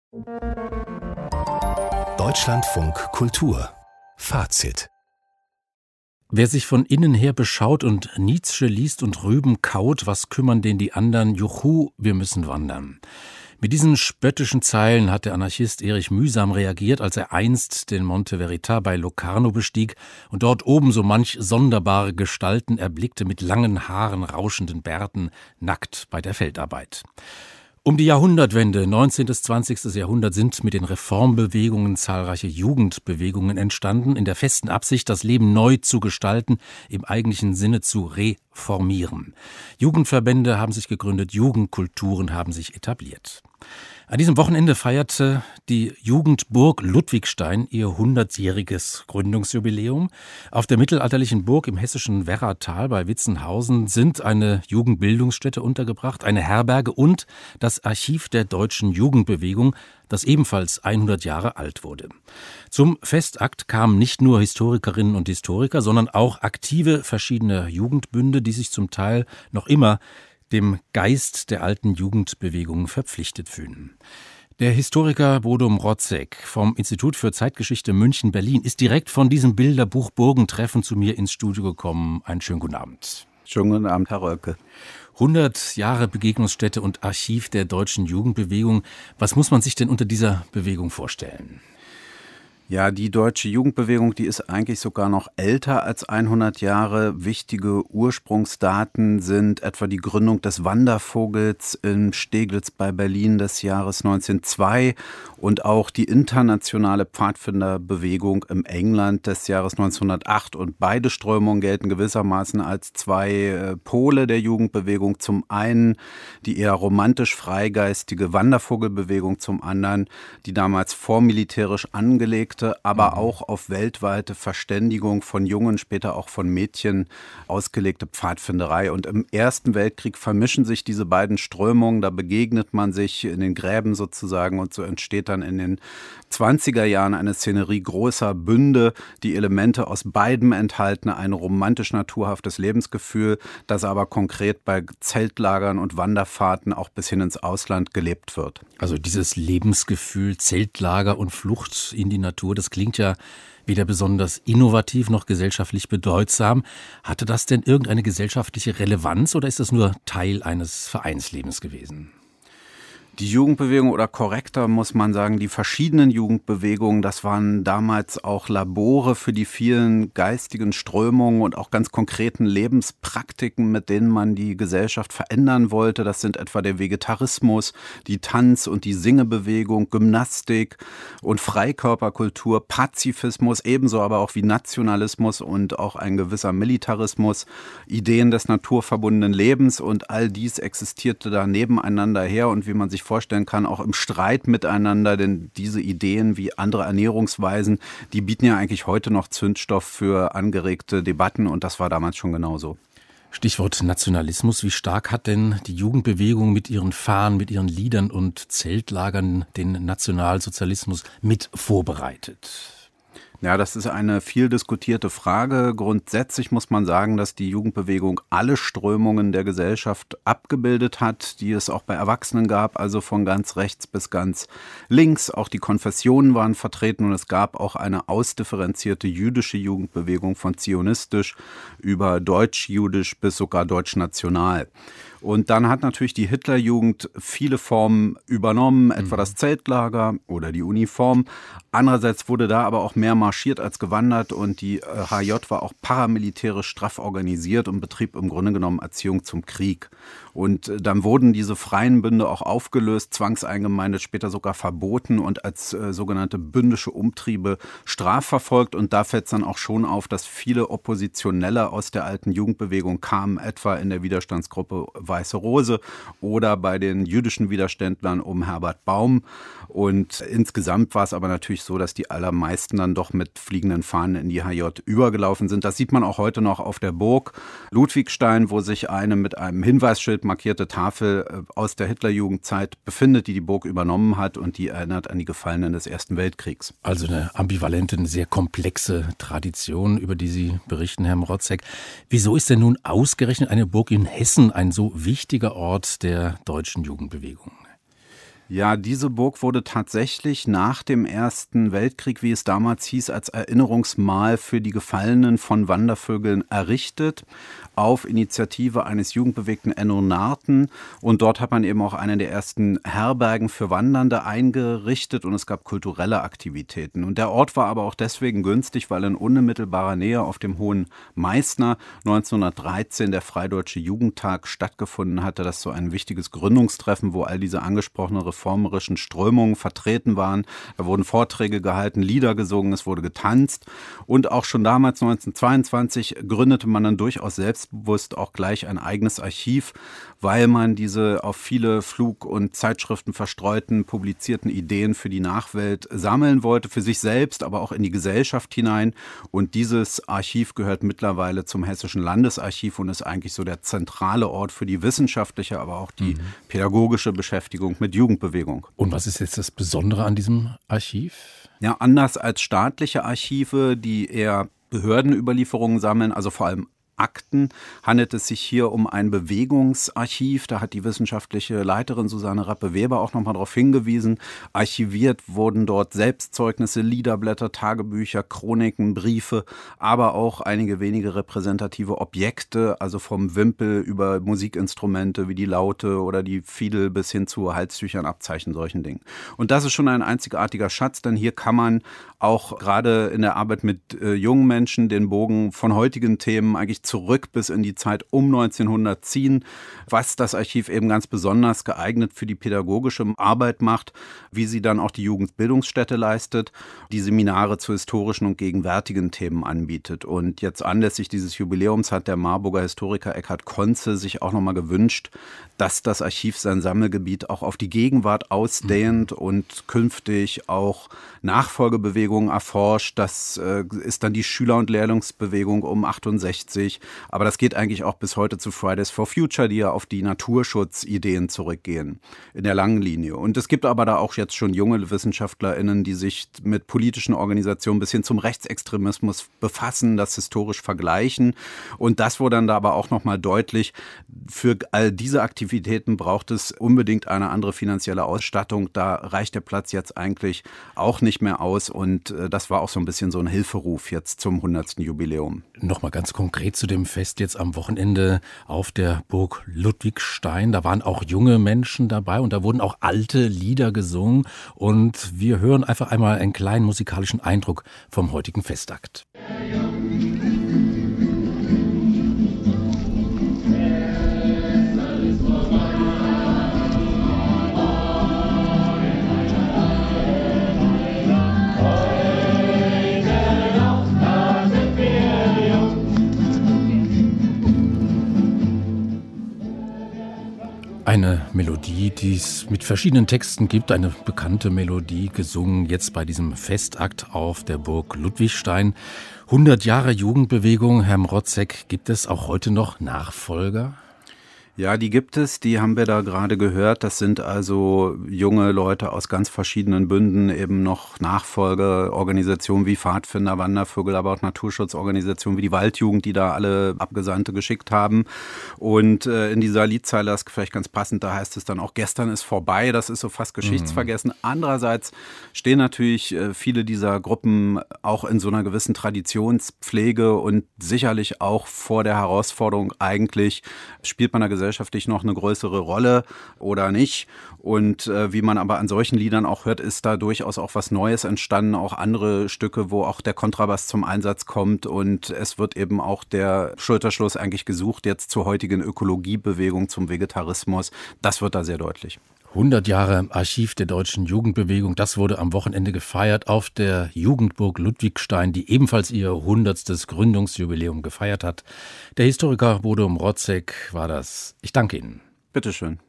Deutschlandfunk Kultur Fazit. Wer sich von innen her beschaut und Nietzsche liest und Rüben kaut, was kümmern den die anderen? Juchu, wir müssen wandern. Mit diesen spöttischen Zeilen hat der Anarchist Erich mühsam reagiert, als er einst den Monte Verita bei Locarno bestieg und dort oben so manch sonderbare Gestalten erblickte mit langen Haaren, rauschenden Bärten, nackt bei der Feldarbeit. Um die Jahrhundertwende, 19. bis 20. Jahrhundert, sind mit den Reformbewegungen zahlreiche Jugendbewegungen entstanden, in der festen Absicht, das Leben neu zu gestalten, im eigentlichen Sinne zu reformieren. Jugendverbände haben sich gegründet, Jugendkulturen haben sich etabliert. An diesem Wochenende feierte die Jugendburg Ludwigstein ihr 100-jähriges Gründungsjubiläum. Auf der mittelalterlichen Burg im hessischen Werratal bei Witzenhausen sind eine Jugendbildungsstätte untergebracht, eine Herberge und das Archiv der deutschen Jugendbewegung, das ebenfalls 100 Jahre alt wurde. Zum Festakt kamen nicht nur Historikerinnen und Historiker, sondern auch Aktive verschiedener Jugendbünde, die sich zum Teil noch immer dem Geist der alten Jugendbewegung verpflichtet fühlen. Der Historiker Bodo Mrotzek vom Institut für Zeitgeschichte München-Berlin ist direkt von diesem Bilderbuch Burgentreffen zu mir ins Studio gekommen. Einen schönen guten Abend. Schönen guten Abend, Herr Röcke. 100 Jahre Begegnungsstätte und Archiv der deutschen Jugendbewegung. Was muss man sich denn unter dieser Bewegung vorstellen? Ja, die deutsche Jugendbewegung, die ist eigentlich sogar noch älter als 100 Jahre. Wichtige Ursprungsdaten sind etwa die Gründung des Wandervogels in Steglitz bei Berlin des Jahres 1902 und auch die internationale Pfadfinderbewegung im England des Jahres 1908. Und beide Strömungen gelten gewissermaßen als zwei Pole der Jugendbewegung. Zum einen die eher romantisch freigeistige Wandervogelbewegung, zum anderen die damals vormilitärisch angelegte, aber auch auf weltweite Verständigung von Jungen, später auch von Mädchen ausgelegte Pfadfinderei. Und im Ersten Weltkrieg vermischen sich diese beiden Strömungen, da begegnet man sich in den Gräben sozusagen und so entsteht dann in den 20er Jahren eine Szenerie großer Bünde, die Elemente aus beidem enthalten, ein romantisch-naturhaftes Lebensgefühl, das aber konkret bei Zeltlagern und Wanderfahrten auch bis hin ins Ausland gelebt wird. Also dieses Lebensgefühl, Zeltlager und Flucht in die Natur, das klingt ja weder besonders innovativ noch gesellschaftlich bedeutsam. Hatte das denn irgendeine gesellschaftliche Relevanz oder ist das nur Teil eines Vereinslebens gewesen? Die Jugendbewegung oder korrekter muss man sagen, die verschiedenen Jugendbewegungen, das waren damals auch Labore für die vielen geistigen Strömungen und auch ganz konkreten Lebenspraktiken, mit denen man die Gesellschaft verändern wollte. Das sind etwa der Vegetarismus, die Tanz- und die Singebewegung, Gymnastik und Freikörperkultur, Pazifismus, ebenso aber auch wie Nationalismus und auch ein gewisser Militarismus, Ideen des naturverbundenen Lebens und all dies existierte da nebeneinander her und wie man sich vorstellen kann, auch im Streit miteinander, denn diese Ideen wie andere Ernährungsweisen, die bieten ja eigentlich heute noch Zündstoff für angeregte Debatten und das war damals schon genauso. Stichwort Nationalismus. Wie stark hat denn die Jugendbewegung mit ihren Fahnen, mit ihren Liedern und Zeltlagern den Nationalsozialismus mit vorbereitet? Ja, das ist eine viel diskutierte Frage. Grundsätzlich muss man sagen, dass die Jugendbewegung alle Strömungen der Gesellschaft abgebildet hat, die es auch bei Erwachsenen gab, also von ganz rechts bis ganz links. Auch die Konfessionen waren vertreten und es gab auch eine ausdifferenzierte jüdische Jugendbewegung von zionistisch über deutsch-jüdisch bis sogar deutsch-national. Und dann hat natürlich die Hitlerjugend viele Formen übernommen, etwa das Zeltlager oder die Uniform. Andererseits wurde da aber auch mehr marschiert als gewandert und die HJ war auch paramilitärisch straff organisiert und betrieb im Grunde genommen Erziehung zum Krieg. Und dann wurden diese freien Bünde auch aufgelöst, zwangseingemeindet, später sogar verboten und als sogenannte bündische Umtriebe strafverfolgt. Und da fällt es dann auch schon auf, dass viele Oppositionelle aus der alten Jugendbewegung kamen, etwa in der Widerstandsgruppe Weiße Rose oder bei den jüdischen Widerständlern um Herbert Baum. Und insgesamt war es aber natürlich so, dass die allermeisten dann doch mit fliegenden Fahnen in die HJ übergelaufen sind. Das sieht man auch heute noch auf der Burg Ludwigstein, wo sich eine mit einem Hinweisschild markierte Tafel aus der Hitlerjugendzeit befindet, die die Burg übernommen hat und die erinnert an die Gefallenen des Ersten Weltkriegs. Also eine ambivalente, eine sehr komplexe Tradition, über die Sie berichten, Herr Mrotzek. Wieso ist denn nun ausgerechnet eine Burg in Hessen ein so wichtiger Ort der deutschen Jugendbewegung? Ja, diese Burg wurde tatsächlich nach dem Ersten Weltkrieg, wie es damals hieß, als Erinnerungsmal für die Gefallenen von Wandervögeln errichtet, auf Initiative eines jugendbewegten Enno Nahrten. Und dort hat man eben auch eine der ersten Herbergen für Wandernde eingerichtet und es gab kulturelle Aktivitäten. Und der Ort war aber auch deswegen günstig, weil in unmittelbarer Nähe auf dem Hohen Meißner 1913 der Freideutsche Jugendtag stattgefunden hatte. Das ist so ein wichtiges Gründungstreffen, wo all diese angesprochenen reformerischen Strömungen vertreten waren. Da wurden Vorträge gehalten, Lieder gesungen, es wurde getanzt. Und auch schon damals, 1922, gründete man dann durchaus selbstbewusst auch gleich ein eigenes Archiv, weil man diese auf viele Flug- und Zeitschriften verstreuten, publizierten Ideen für die Nachwelt sammeln wollte, für sich selbst, aber auch in die Gesellschaft hinein. Und dieses Archiv gehört mittlerweile zum Hessischen Landesarchiv und ist eigentlich so der zentrale Ort für die wissenschaftliche, aber auch die pädagogische Beschäftigung mit Jugendbewegung. Und was ist jetzt das Besondere an diesem Archiv? Ja, anders als staatliche Archive, die eher Behördenüberlieferungen sammeln, also vor allem Akten, handelt es sich hier um ein Bewegungsarchiv. Da hat die wissenschaftliche Leiterin Susanne Rappe-Weber auch nochmal darauf hingewiesen. Archiviert wurden dort Selbstzeugnisse, Liederblätter, Tagebücher, Chroniken, Briefe, aber auch einige wenige repräsentative Objekte, also vom Wimpel über Musikinstrumente wie die Laute oder die Fiedel bis hin zu Halstüchern, Abzeichen, solchen Dingen. Und das ist schon ein einzigartiger Schatz, denn hier kann man auch gerade in der Arbeit mit jungen Menschen den Bogen von heutigen Themen eigentlich zurück bis in die Zeit um 1900 ziehen, was das Archiv eben ganz besonders geeignet für die pädagogische Arbeit macht, wie sie dann auch die Jugendbildungsstätte leistet, die Seminare zu historischen und gegenwärtigen Themen anbietet. Und jetzt anlässlich dieses Jubiläums hat der Marburger Historiker Eckhard Konze sich auch nochmal gewünscht, dass das Archiv sein Sammelgebiet auch auf die Gegenwart ausdehnt und künftig auch Nachfolgebewegungen erforscht. Das ist dann die Schüler- und Lehrlingsbewegung um 68. Aber das geht eigentlich auch bis heute zu Fridays for Future, die ja auf die Naturschutzideen zurückgehen in der langen Linie. Und es gibt aber da auch jetzt schon junge WissenschaftlerInnen, die sich mit politischen Organisationen bis hin zum Rechtsextremismus befassen, das historisch vergleichen. Und das wurde dann da aber auch nochmal deutlich, für all diese Aktivitäten braucht es unbedingt eine andere finanzielle Ausstattung. Da reicht der Platz jetzt eigentlich auch nicht mehr aus. Und das war auch so ein bisschen so ein Hilferuf jetzt zum 100. Jubiläum. Nochmal ganz konkret zu dem Fest jetzt am Wochenende auf der Burg Ludwigstein. Da waren auch junge Menschen dabei und da wurden auch alte Lieder gesungen. Und wir hören einfach einmal einen kleinen musikalischen Eindruck vom heutigen Festakt. Eine Melodie, die es mit verschiedenen Texten gibt, eine bekannte Melodie, gesungen jetzt bei diesem Festakt auf der Burg Ludwigstein. 100 Jahre Jugendbewegung, Herr Mrotzek, gibt es auch heute noch Nachfolger? Ja, die gibt es, die haben wir da gerade gehört. Das sind also junge Leute aus ganz verschiedenen Bünden, eben noch Nachfolgeorganisationen wie Pfadfinder, Wandervögel, aber auch Naturschutzorganisationen wie die Waldjugend, die da alle Abgesandte geschickt haben. Und in dieser Liedzeile, das ist vielleicht ganz passend, da heißt es dann auch, gestern ist vorbei, das ist so fast geschichtsvergessen. Andererseits stehen natürlich viele dieser Gruppen auch in so einer gewissen Traditionspflege und sicherlich auch vor der Herausforderung, eigentlich spielt man da gesellschaftlich noch eine größere Rolle oder nicht. Und wie man aber an solchen Liedern auch hört, ist da durchaus auch was Neues entstanden, auch andere Stücke, wo auch der Kontrabass zum Einsatz kommt und es wird eben auch der Schulterschluss eigentlich gesucht jetzt zur heutigen Ökologiebewegung, zum Vegetarismus. Das wird da sehr deutlich. 100 Jahre Archiv der deutschen Jugendbewegung, das wurde am Wochenende gefeiert auf der Jugendburg Ludwigstein, die ebenfalls ihr 100. Gründungsjubiläum gefeiert hat. Der Historiker Bodo Mrotzek war das. Ich danke Ihnen. Bitteschön.